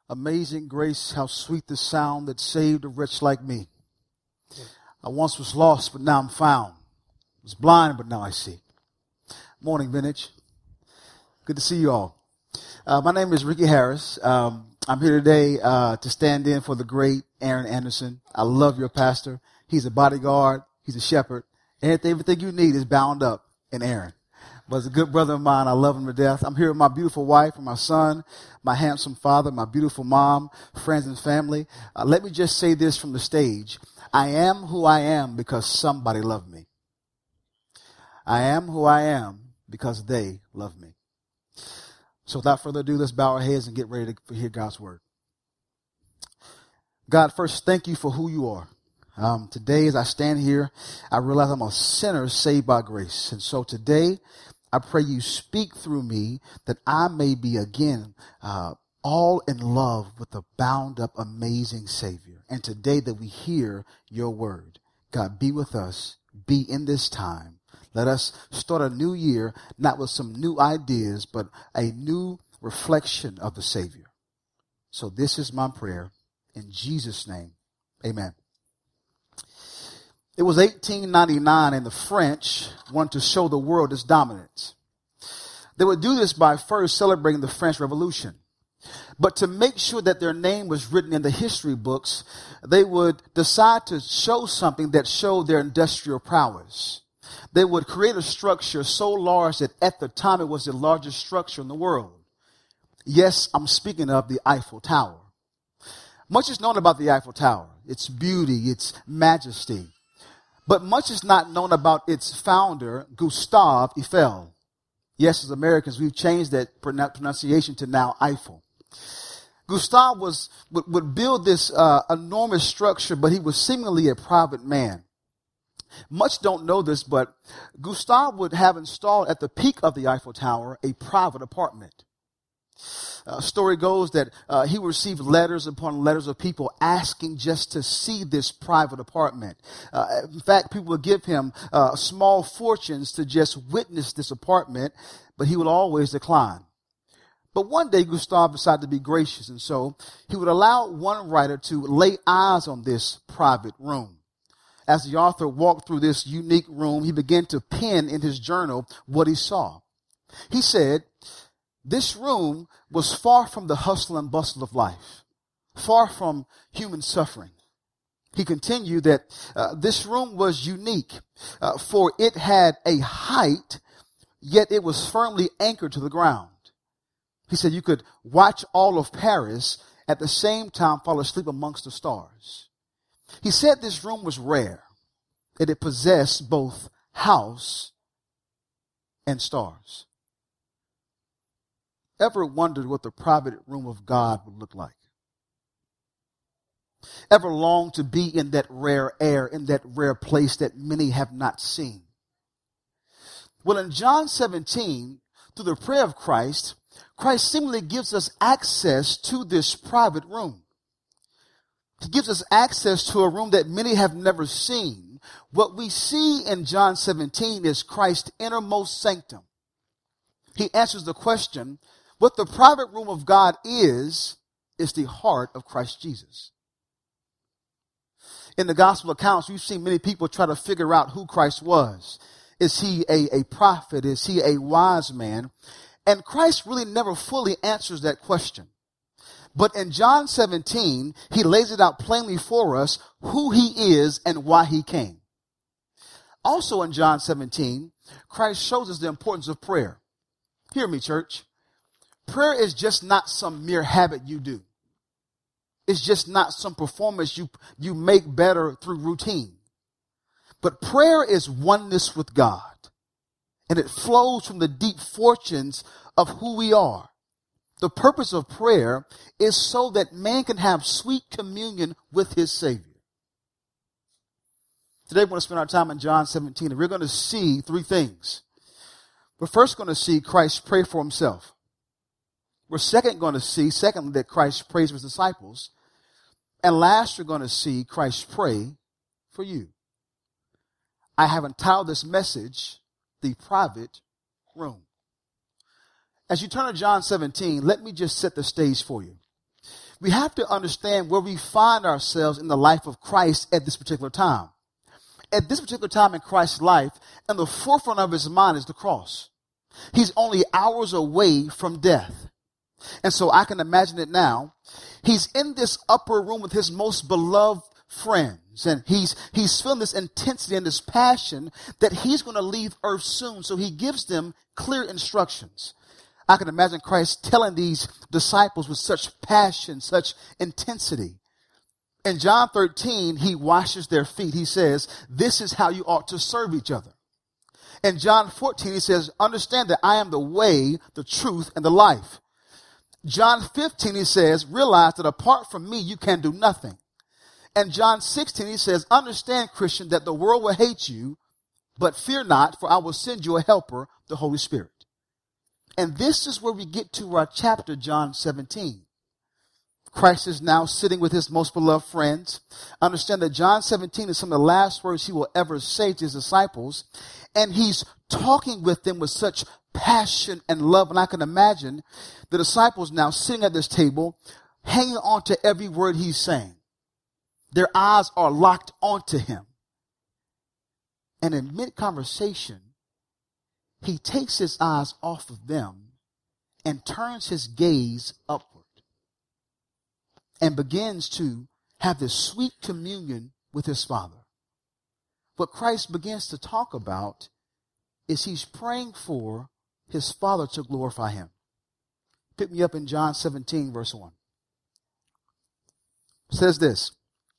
Amazing grace, how sweet the sound that saved a wretch like me. I once was lost, but now I'm found. I was blind, but now I see. Morning, Vintage. Good to see you all. My name is Ricky Harris. I'm here today to stand in for the great Aaron Anderson. I love your pastor. He's a bodyguard. He's a shepherd. Everything you need is bound up in Aaron. But he's a good brother of mine. I love him to death. I'm here with my beautiful wife and my son, my handsome father, my beautiful mom, friends and family. Let me just say this from the stage. I am who I am because somebody loved me. I am who I am because they love me. So without further ado, let's bow our heads and get ready to hear God's word. God, first, thank you for who you are. Today, as I stand here, I realize I'm a sinner saved by grace. And so today, I pray you speak through me that I may be again all in love with the bound up, amazing Savior. And today that we hear your word. God, be with us. Be in this time. Let us start a new year, not with some new ideas, but a new reflection of the Savior. So this is my prayer. In Jesus' name, amen. It was 1899 and the French wanted to show the world its dominance. They would do this by first celebrating the French Revolution. But to make sure that their name was written in the history books, they would decide to show something that showed their industrial prowess. They would create a structure so large that at the time it was the largest structure in the world. Yes, I'm speaking of the Eiffel Tower. Much is known about the Eiffel Tower, its beauty, its majesty. But much is not known about its founder, Gustave Eiffel. Yes, as Americans, we've changed that pronunciation to now Eiffel. Gustave would build this enormous structure, but he was seemingly a private man. Much don't know this, but Gustave would have installed at the peak of the Eiffel Tower a private apartment. Story goes that he received letters upon letters of people asking just to see this private apartment. In fact, people would give him small fortunes to just witness this apartment, but he would always decline. But one day, Gustave decided to be gracious, and so he would allow one writer to lay eyes on this private room. As the author walked through this unique room, he began to pen in his journal what he saw. He said, this room was far from the hustle and bustle of life, far from human suffering. He continued that this room was unique, for it had a height, yet it was firmly anchored to the ground. He said you could watch all of Paris at the same time fall asleep amongst the stars. He said this room was rare, that it possessed both house and stars. Ever wondered what the private room of God would look like? Ever longed to be in that rare air, in that rare place that many have not seen? Well, in John 17, through the prayer of Christ, Christ seemingly gives us access to this private room. He gives us access to a room that many have never seen. What we see in John 17 is Christ's innermost sanctum. He answers the question, what the private room of God is the heart of Christ Jesus. In the gospel accounts, we've seen many people try to figure out who Christ was. Is he a prophet? Is he a wise man? And Christ really never fully answers that question. But in John 17, he lays it out plainly for us who he is and why he came. Also in John 17, Christ shows us the importance of prayer. Hear me, church. Prayer is just not some mere habit you do. It's just not some performance you make better through routine. But prayer is oneness with God. And it flows from the deep fortunes of who we are. The purpose of prayer is so that man can have sweet communion with his Savior. Today we're going to spend our time in John 17, and we're going to see three things. We're first going to see Christ pray for himself. We're going to see, secondly, that Christ prays for his disciples. And last, we're going to see Christ pray for you. I have entitled this message, The Private Room. As you turn to John 17, let me just set the stage for you. we have to understand where we find ourselves in the life of Christ at this particular time. At this particular time in Christ's life, in the forefront of his mind is the cross. He's only hours away from death. And so I can imagine it now. He's in this upper room with his most beloved friends, and he's feeling this intensity and this passion that he's going to leave earth soon. So he gives them clear instructions. I can imagine Christ telling these disciples with such passion, such intensity. In John 13, he washes their feet. He says, this is how you ought to serve each other. In John 14, he says, understand that I am the way, the truth, and the life. John 15, he says, realize that apart from me, you can do nothing. And John 16, he says, understand, Christian, that the world will hate you, but fear not, for I will send you a helper, the Holy Spirit. And this is where we get to our chapter, John 17. Christ is now sitting with his most beloved friends. Understand that John 17 is some of the last words he will ever say to his disciples. And he's talking with them with such passion and love. And I can imagine the disciples now sitting at this table, hanging on to every word he's saying. Their eyes are locked onto him. And in mid-conversation, he takes his eyes off of them and turns his gaze upward and begins to have this sweet communion with his Father. What Christ begins to talk about is he's praying for his Father to glorify him. Pick me up in John 17, verse 1. It says this,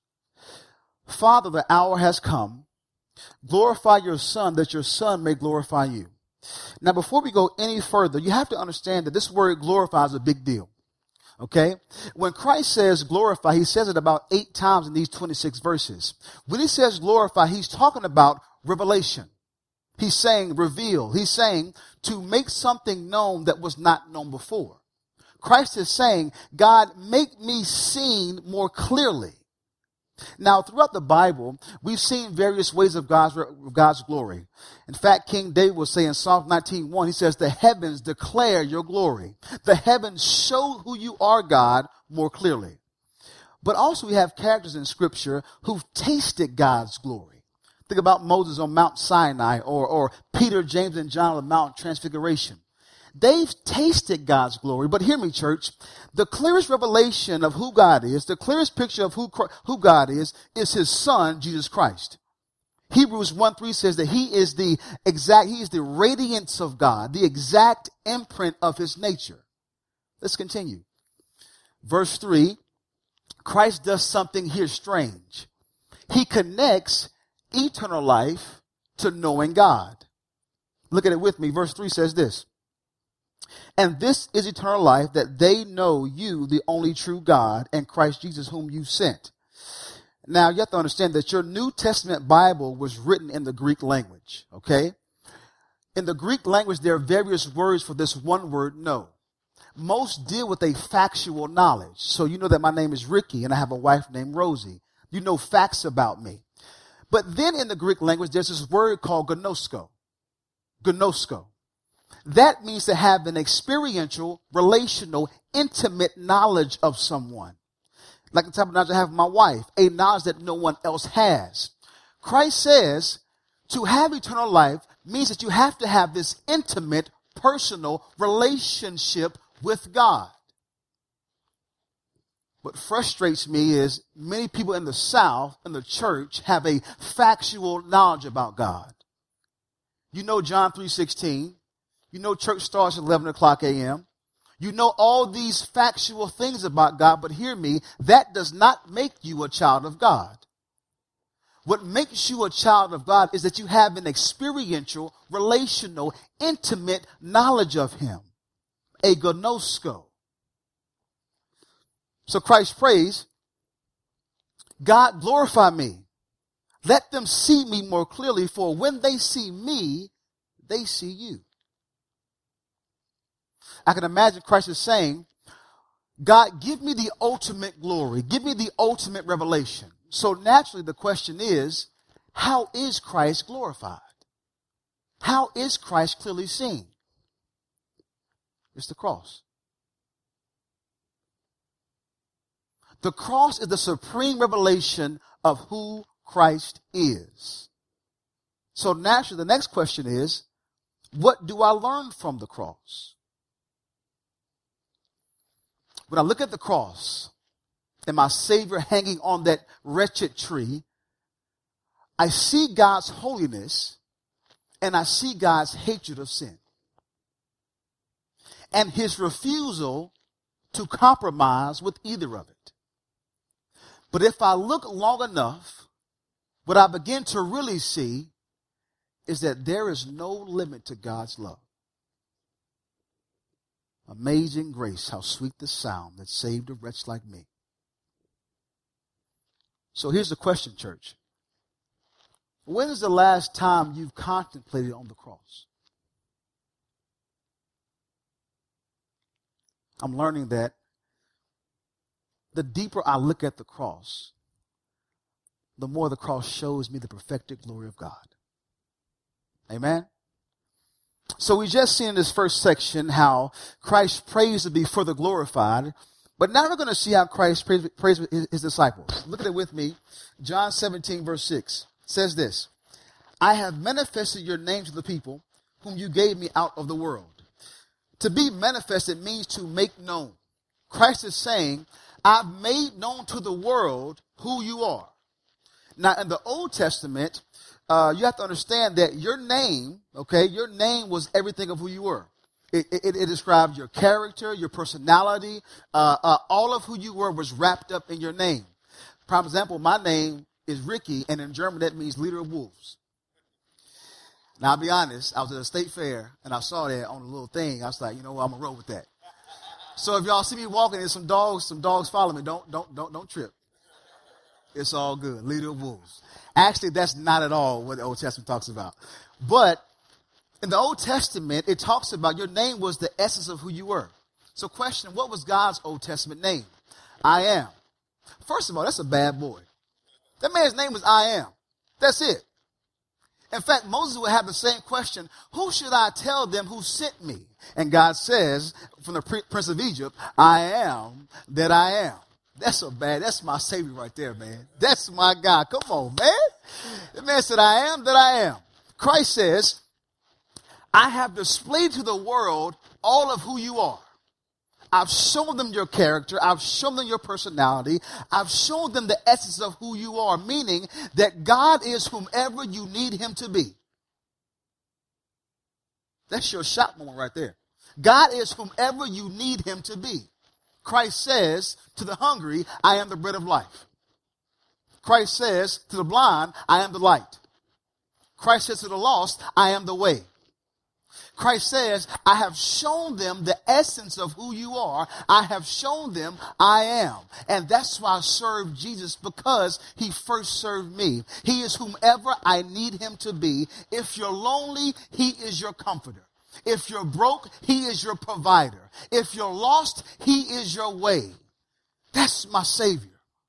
Father, the hour has come. Glorify your Son, that your Son may glorify you. Now, before we go any further, you have to understand that this word glorify is a big deal. Okay? When Christ says glorify, he says it about 8 times in these 26 verses. When he says glorify, he's talking about revelation. He's saying reveal. He's saying to make something known that was not known before. Christ is saying, God, make me seen more clearly. Now, throughout the Bible, we've seen various ways of God's glory. In fact, King David will say in Psalm 19:1, he says, the heavens declare your glory. The heavens show who you are, God, more clearly. But also we have characters in Scripture who've tasted God's glory. Think about Moses on Mount Sinai or Peter, James, and John on the Mount Transfiguration. They've tasted God's glory, but hear me, church. The clearest revelation of who God is, the clearest picture of who God is his Son, Jesus Christ. Hebrews 1:3 says that he is the radiance of God, the exact imprint of his nature. Let's continue. Verse 3, Christ does something here strange. He connects eternal life to knowing God. Look at it with me. Verse 3 says this. And this is eternal life, that they know you, the only true God, and Christ Jesus whom you sent. Now, you have to understand that your New Testament Bible was written in the Greek language, okay? In the Greek language, there are various words for this one word, know. Most deal with a factual knowledge. So you know that my name is Ricky and I have a wife named Rosie. You know facts about me. But then in the Greek language, there's this word called gnosko. Gnosko. That means to have an experiential, relational, intimate knowledge of someone. Like the type of knowledge I have of my wife, a knowledge that no one else has. Christ says to have eternal life means that you have to have this intimate, personal relationship with God. What frustrates me is many people in the South, in the church, have a factual knowledge about God. You know John 3:16. You know church starts at 11 o'clock a.m. You know all these factual things about God, but hear me, that does not make you a child of God. What makes you a child of God is that you have an experiential, relational, intimate knowledge of him. A gnosko. So Christ prays, God, glorify me. Let them see me more clearly, for when they see me, they see you. I can imagine Christ is saying, God, give me the ultimate glory. Give me the ultimate revelation. So naturally the question is, how is Christ glorified? How is Christ clearly seen? It's the cross. The cross is the supreme revelation of who Christ is. So naturally, the next question is, what do I learn from the cross? When I look at the cross and my Savior hanging on that wretched tree, I see God's holiness and I see God's hatred of sin and his refusal to compromise with either of it. But if I look long enough, what I begin to really see is that there is no limit to God's love. Amazing grace, how sweet the sound that saved a wretch like me. So here's the question, church. When is the last time you've contemplated on the cross? I'm learning that the deeper I look at the cross, the more the cross shows me the perfected glory of God. Amen? So we just seen in this first section how Christ prays to be further glorified. But now we're going to see how Christ prays his disciples. Look at it with me. John 17, verse 6 says this. I have manifested your name to the people whom you gave me out of the world. To be manifested means to make known. Christ is saying, I've made known to the world who you are. Now, in the Old Testament, you have to understand that your name, your name was everything of who you were. It described your character, your personality, all of who you were was wrapped up in your name. For example, my name is Ricky, and in German that means leader of wolves. Now, I'll be honest, I was at a state fair, and I saw that on a little thing. I was like, you know what, I'm going to roll with that. So if y'all see me walking and some dogs follow me, don't trip. It's all good. Leader of wolves. Actually, that's not at all what the Old Testament talks about. But in the Old Testament, it talks about your name was the essence of who you were. So question, what was God's Old Testament name? I am. First of all, that's a bad boy. That man's name was I am. That's it. In fact, Moses would have the same question, who should I tell them who sent me? And God says, from the Prince of Egypt, I am that I am. That's my Savior right there, man. That's my God. Come on, man. The man said, I am that I am. Christ says, I have displayed to the world all of who you are. I've shown them your character. I've shown them your personality. I've shown them the essence of who you are, meaning that God is whomever you need him to be. That's your shock moment right there. God is whomever you need him to be. Christ says to the hungry, I am the bread of life. Christ says to the blind, I am the light. Christ says to the lost, I am the way. Christ says, I have shown them the essence of who you are. I have shown them I am. And that's why I serve Jesus, because he first served me. He is whomever I need him to be. If you're lonely, he is your comforter. If you're broke, he is your provider. If you're lost, he is your way. That's my Savior.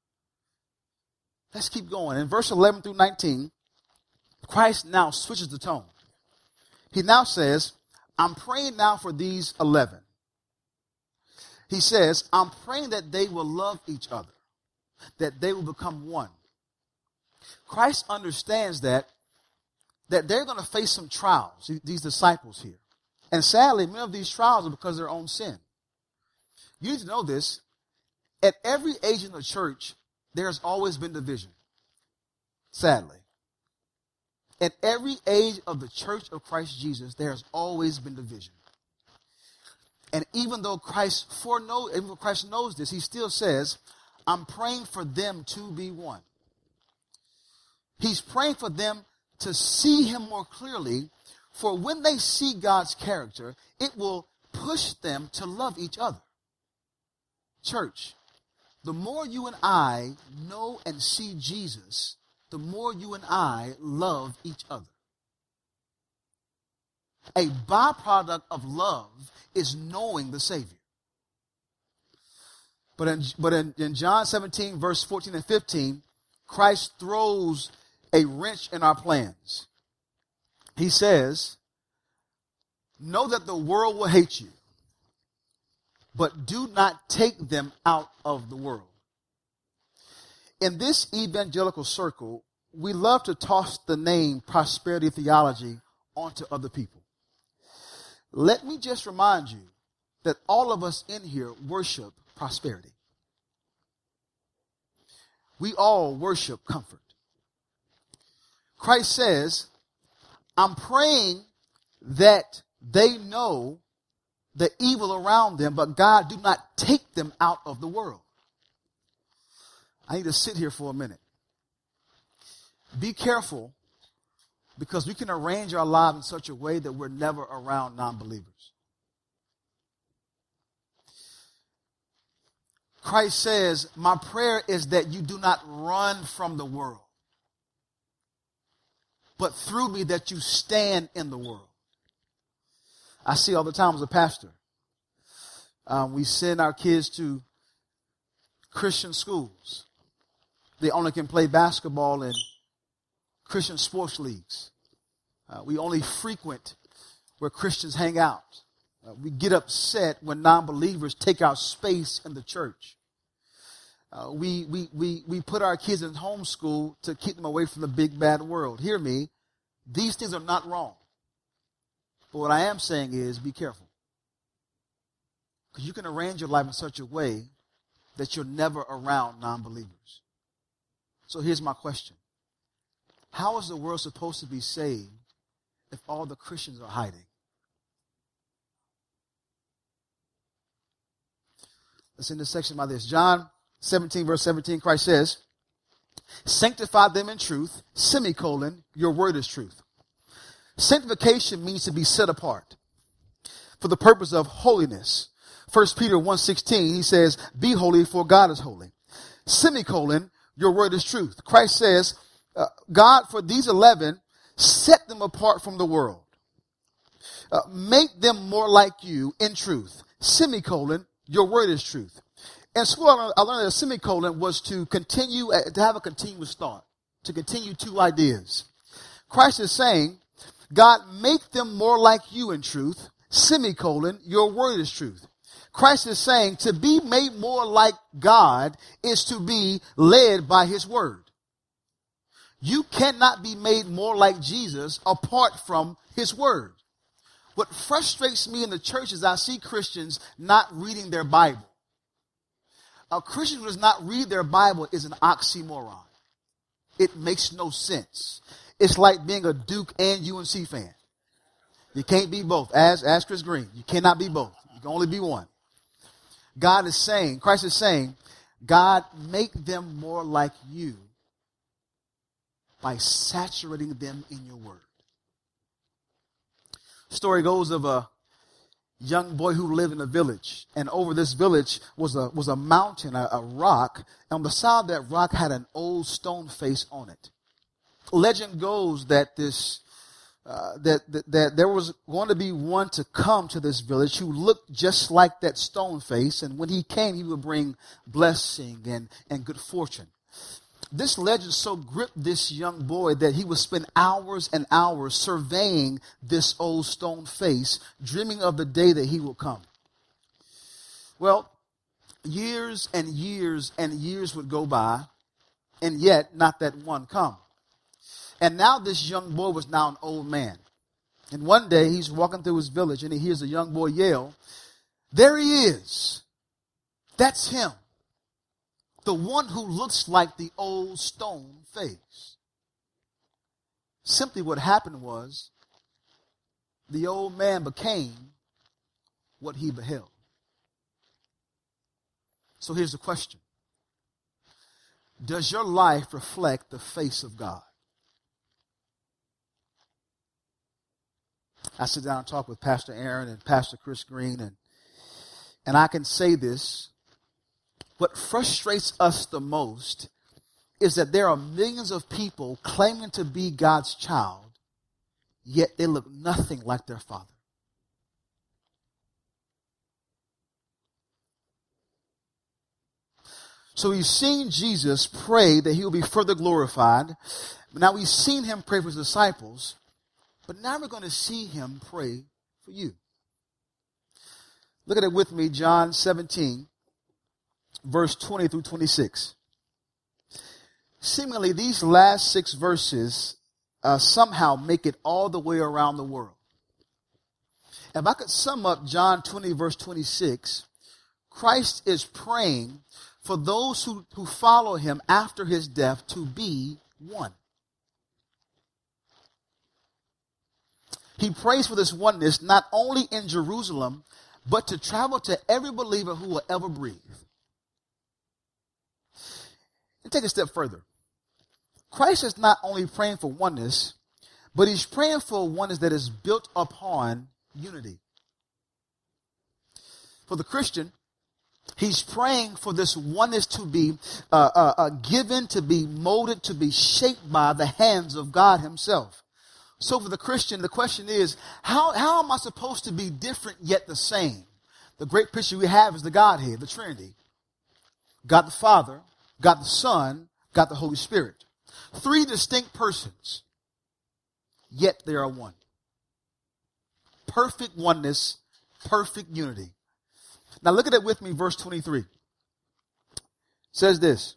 Let's keep going. In verse 11 through 19, Christ now switches the tone. He now says, I'm praying now for these 11. He says, I'm praying that they will love each other, that they will become one. Christ understands that they're going to face some trials, these disciples here. And sadly, many of these trials are because of their own sin. You need to know this. At every age in the church, there's always been division. Sadly. At every age of the church of Christ Jesus, there has always been division. And even though Christ knows this, he still says, I'm praying for them to be one. He's praying for them to see him more clearly, for when they see God's character, it will push them to love each other. Church, the more you and I know and see Jesus, the more you and I love each other. A byproduct of love is knowing the Savior. But in John 17, verse 14 and 15, Christ throws a wrench in our plans. He says, know that the world will hate you, but do not take them out of the world. In this evangelical circle, we love to toss the name prosperity theology onto other people. Let me just remind you that all of us in here worship prosperity. We all worship comfort. Christ says, I'm praying that they know the evil around them, but God, do not take them out of the world. I need to sit here for a minute. Be careful, because we can arrange our lives in such a way that we're never around non-believers. Christ says, my prayer is that you do not run from the world, but through me that you stand in the world. I see all the time as a pastor. We send our kids to Christian schools. They only can play basketball in Christian sports leagues. We only frequent where Christians hang out. We get upset when non-believers take our space in the church. We put our kids in homeschool to keep them away from the big bad world. Hear me. These things are not wrong. But what I am saying is be careful. Because you can arrange your life in such a way that you're never around non-believers. So here's my question. How is the world supposed to be saved if all the Christians are hiding? Let's end this section by this. John 17, verse 17, Christ says, sanctify them in truth, semicolon, your word is truth. Sanctification means to be set apart for the purpose of holiness. 1 Peter 1:16, he says, be holy for God is holy. Semicolon, your word is truth. Christ says, God, for these 11, set them apart from the world. Make them more like you in truth. Semicolon, your word is truth. In school, I learned that a semicolon was to continue, to have a continuous thought, to continue two ideas. Christ is saying, God, make them more like you in truth. Semicolon, your word is truth. Christ is saying to be made more like God is to be led by his word. You cannot be made more like Jesus apart from his word. What frustrates me in the church is I see Christians not reading their Bible. A Christian who does not read their Bible is an oxymoron. It makes no sense. It's like being a Duke and UNC fan. You can't be both. Ask Chris Green. You cannot be both. You can only be one. Christ is saying, God, make them more like you by saturating them in your word. Story goes of a young boy who lived in a village, and over this village was a mountain, a rock, and on the side of that rock had an old stone face on it. Legend goes that that there was going to be one to come to this village who looked just like that stone face, and when he came, he would bring blessing and good fortune. This legend so gripped this young boy that he would spend hours and hours surveying this old stone face, dreaming of the day that he will come. Well, years and years and years would go by, and yet not that one come. And now this young boy was now an old man. And one day he's walking through his village and he hears a young boy yell, there he is. That's him. The one who looks like the old stone face. Simply what happened was the old man became what he beheld. So here's the question. Does your life reflect the face of God? I sit down and talk with Pastor Aaron and Pastor Chris Green, and I can say this. What frustrates us the most is that there are millions of people claiming to be God's child, yet they look nothing like their father. So we've seen Jesus pray that he will be further glorified. Now we've seen him pray for his disciples, but now we're going to see him pray for you. Look at it with me, John 17. Verse 20 through 26. seemingly these last 6 verses somehow make it all the way around the world. If I could sum up John 20, verse 26, Christ is praying for those who follow him after his death to be one. He prays for this oneness not only in Jerusalem, but to travel to every believer who will ever breathe. And take a step further. Christ is not only praying for oneness, but he's praying for oneness that is built upon unity. For the Christian, he's praying for this oneness to be given, to be molded, to be shaped by the hands of God himself. So for the Christian, the question is, how am I supposed to be different yet the same? The great picture we have is the Godhead, the Trinity. God the Father, God the Son, God the Holy Spirit. 3 distinct persons, yet they are one. Perfect oneness, perfect unity. Now look at it with me, verse 23. It says this,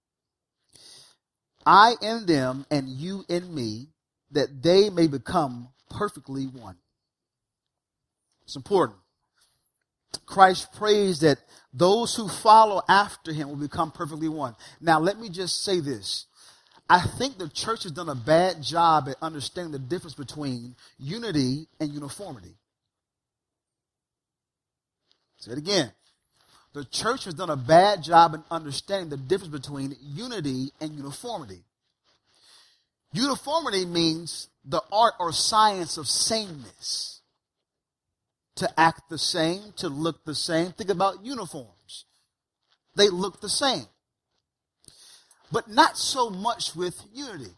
I in them and you in me, that they may become perfectly one. It's important. Christ prays that those who follow after him will become perfectly one. Now let me just say this. I think the church has done a bad job at understanding the difference between unity and uniformity. Say it again. The church has done a bad job in understanding the difference between unity and uniformity. Uniformity means the art or science of sameness. To act the same, to look the same. Think about uniforms. They look the same. But not so much with unity.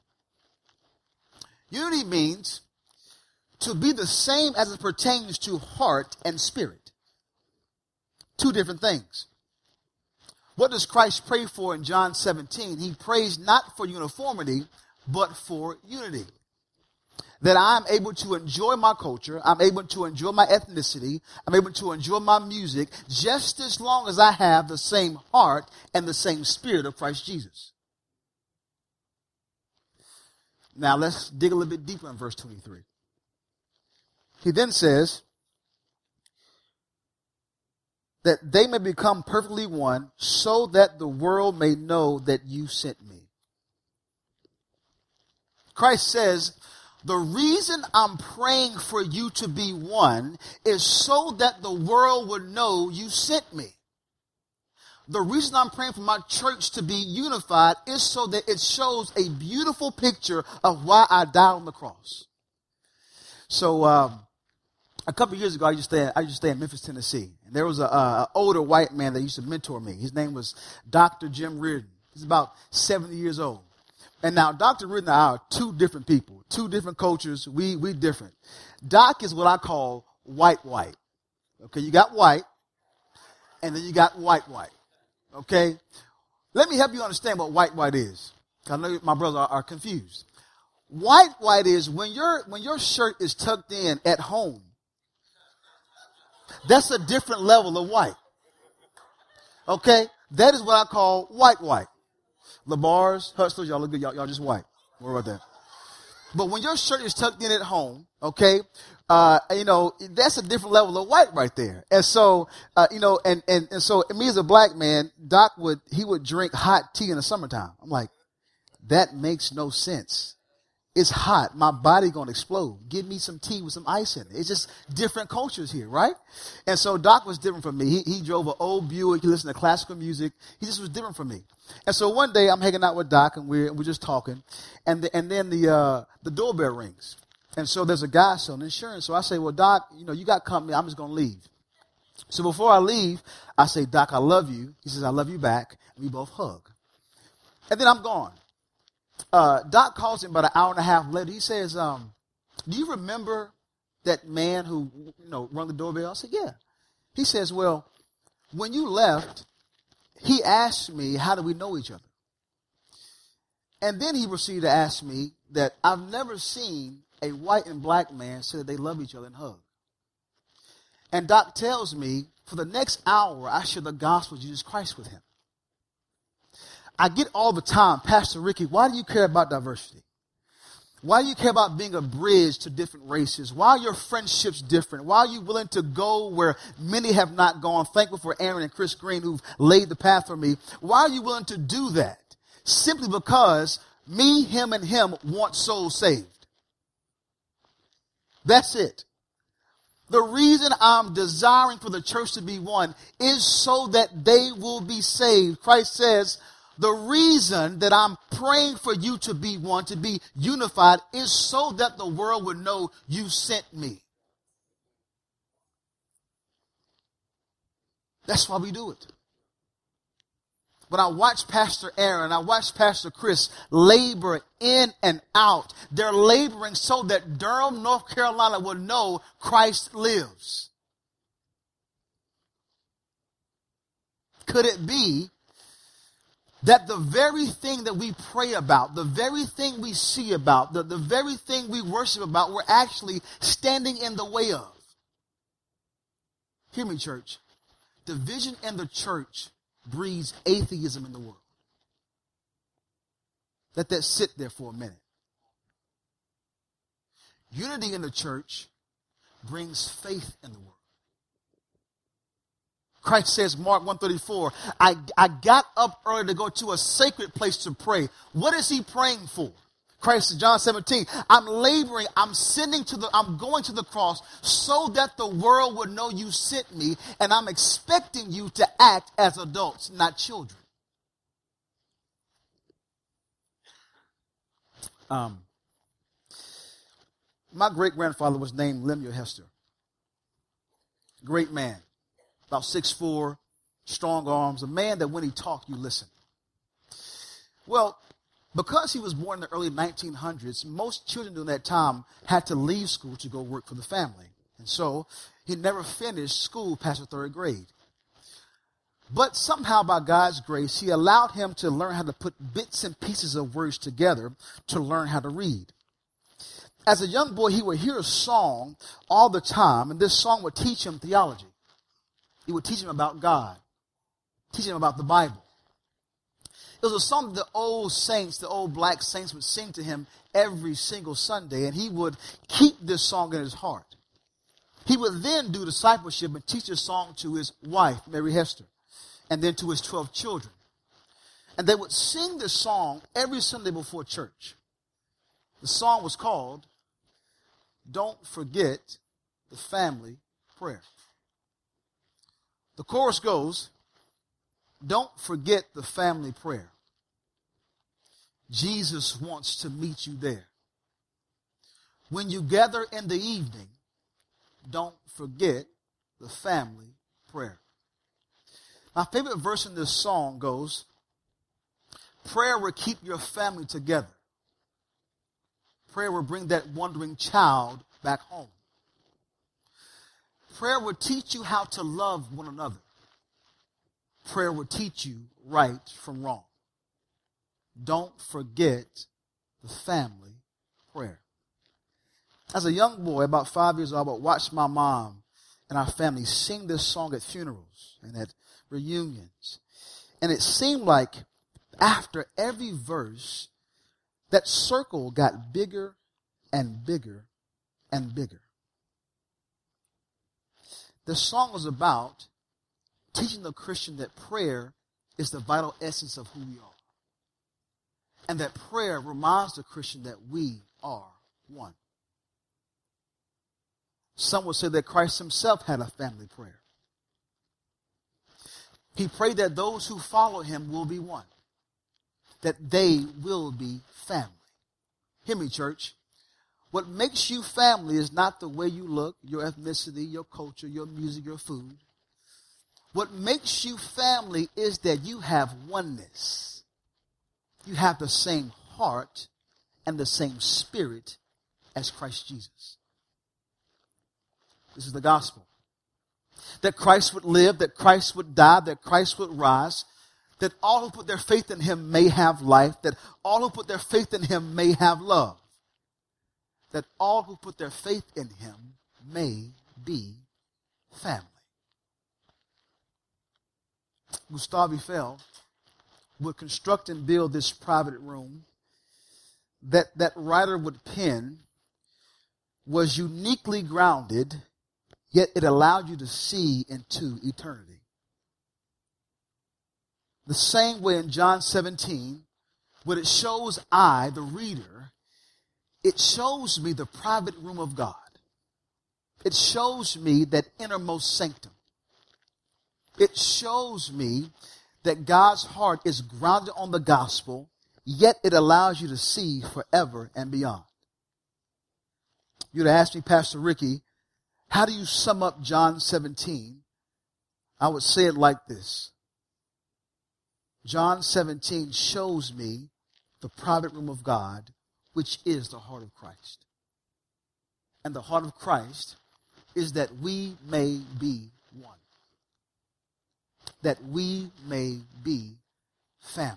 Unity means to be the same as it pertains to heart and spirit. 2 different things. What does Christ pray for in John 17? He prays not for uniformity, but for unity. That I'm able to enjoy my culture, I'm able to enjoy my ethnicity, I'm able to enjoy my music, just as long as I have the same heart and the same spirit of Christ Jesus. Now let's dig a little bit deeper in verse 23. He then says that they may become perfectly one, so that the world may know that you sent me. Christ says, the reason I'm praying for you to be one is so that the world would know you sent me. The reason I'm praying for my church to be unified is so that it shows a beautiful picture of why I died on the cross. So a couple of years ago, I used to stay in Memphis, Tennessee. And there was an older white man that used to mentor me. His name was Dr. Jim Reardon. He's about 70 years old. And now Dr. Reardon and I are 2 different people, 2 different cultures. We different. Doc is what I call white. Okay, you got white, and then you got white. Okay? Let me help you understand what white is. I know my brothers are confused. White is when your shirt is tucked in at home. That's a different level of white. Okay? That is what I call white. LeBars, Hustlers, y'all look good. Y'all just white. What about that? But when your shirt is tucked in at home, okay, that's a different level of white right there. And so, and so me as a black man, Doc would drink hot tea in the summertime. I'm like, that makes no sense. It's hot. My body gonna explode. Give me some tea with some ice in it. It's just different cultures here, right? And so Doc was different from me. He drove an old Buick. He listened to classical music. He just was different from me. And so one day I'm hanging out with Doc and we're just talking, and then the doorbell rings. And so there's a guy selling insurance. So I say, well, Doc, you got company. I'm just gonna leave. So before I leave, I say, Doc, I love you. He says, I love you back. And we both hug. And then I'm gone. Doc calls him about an hour and a half later. He says, do you remember that man who, rung the doorbell? I said, yeah. He says, well, when you left, he asked me, how do we know each other? And then he proceeded to ask me that I've never seen a white and black man say that they love each other and hug. And Doc tells me for the next hour, I share the gospel of Jesus Christ with him. I get all the time, Pastor Ricky, why do you care about diversity? Why do you care about being a bridge to different races? Why are your friendships different? Why are you willing to go where many have not gone? Thankful for Aaron and Chris Green who've laid the path for me. Why are you willing to do that? Simply because me, him, and him want souls saved. That's it. The reason I'm desiring for the church to be one is so that they will be saved. Christ says, the reason that I'm praying for you to be one, to be unified, is so that the world would know you sent me. That's why we do it. When I watch Pastor Aaron, I watch Pastor Chris labor in and out. They're laboring so that Durham, North Carolina will know Christ lives. Could it be that the very thing that we pray about, the very thing we see about, the very thing we worship about, we're actually standing in the way of? Hear me, church. Division in the church breeds atheism in the world. Let that sit there for a minute. Unity in the church brings faith in the world. Christ says, Mark 1:34, I got up early to go to a sacred place to pray. What is he praying for? Christ said, John 17, I'm laboring, I'm going to the cross so that the world would know you sent me, and I'm expecting you to act as adults, not children. My great-grandfather was named Lemuel Hester. Great man. About 6'4", strong arms, a man that when he talked, you listen. Well, because he was born in the early 1900s, most children during that time had to leave school to go work for the family. And so he never finished school past the third grade. But somehow by God's grace, he allowed him to learn how to put bits and pieces of words together to learn how to read. As a young boy, he would hear a song all the time, and this song would teach him theology. It would teach him about God, teach him about the Bible. It was a song that the old saints, the old black saints would sing to him every single Sunday, and he would keep this song in his heart. He would then do discipleship and teach this song to his wife, Mary Hester, and then to his 12 children. And they would sing this song every Sunday before church. The song was called, Don't Forget the Family Prayer. The chorus goes, don't forget the family prayer. Jesus wants to meet you there. When you gather in the evening, don't forget the family prayer. My favorite verse in this song goes, prayer will keep your family together. Prayer will bring that wandering child back home. Prayer will teach you how to love one another. Prayer will teach you right from wrong. Don't forget the family prayer. As a young boy, about 5 years old, I would watch my mom and our family sing this song at funerals and at reunions. And it seemed like after every verse, that circle got bigger and bigger and bigger. The song was about teaching the Christian that prayer is the vital essence of who we are. And that prayer reminds the Christian that we are one. Some would say that Christ himself had a family prayer. He prayed that those who follow him will be one. That they will be family. Hear me, church. What makes you family is not the way you look, your ethnicity, your culture, your music, your food. What makes you family is that you have oneness. You have the same heart and the same spirit as Christ Jesus. This is the gospel. That Christ would live, that Christ would die, that Christ would rise, that all who put their faith in him may have life, that all who put their faith in him may have love. That all who put their faith in him may be family. Gustave Eiffel would construct and build this private room that writer would pen was uniquely grounded, yet it allowed you to see into eternity. The same way in John 17, when it shows I, the reader, it shows me the private room of God. It shows me that innermost sanctum. It shows me that God's heart is grounded on the gospel, yet it allows you to see forever and beyond. You'd ask me, Pastor Ricky, how do you sum up John 17? I would say it like this. John 17 shows me the private room of God, which is the heart of Christ. And the heart of Christ is that we may be one. That we may be family.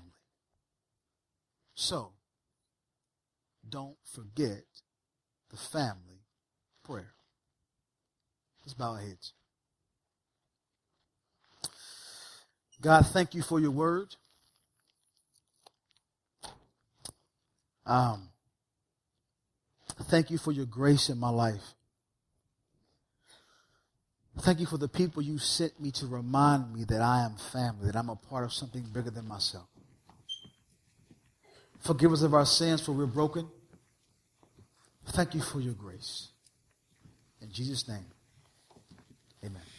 So, don't forget the family prayer. Let's bow our heads. God, thank you for your word. Thank you for your grace in my life. Thank you for the people you sent me to remind me that I am family, that I'm a part of something bigger than myself. Forgive us of our sins, for we're broken. Thank you for your grace. In Jesus' name, amen.